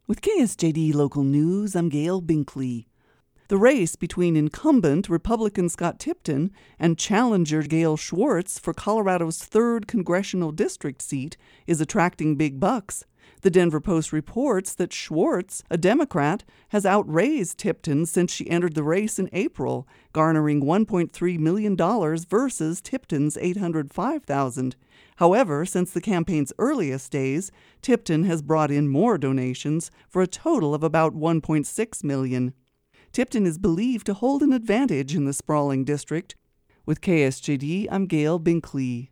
With KSJD Local News, I'm Gail Binkley. The race between incumbent Republican Scott Tipton and challenger Gail Schwartz for Colorado's 3rd congressional district seat is attracting big bucks. The Denver Post reports that Schwartz, a Democrat, has outraised Tipton since she entered the race in April, garnering $1.3 million versus Tipton's $805,000. However, since the campaign's earliest days, Tipton has brought in more donations for a total of about $1.6 million. Tipton is believed to hold an advantage in the sprawling district. With KSJD, I'm Gail Binkley.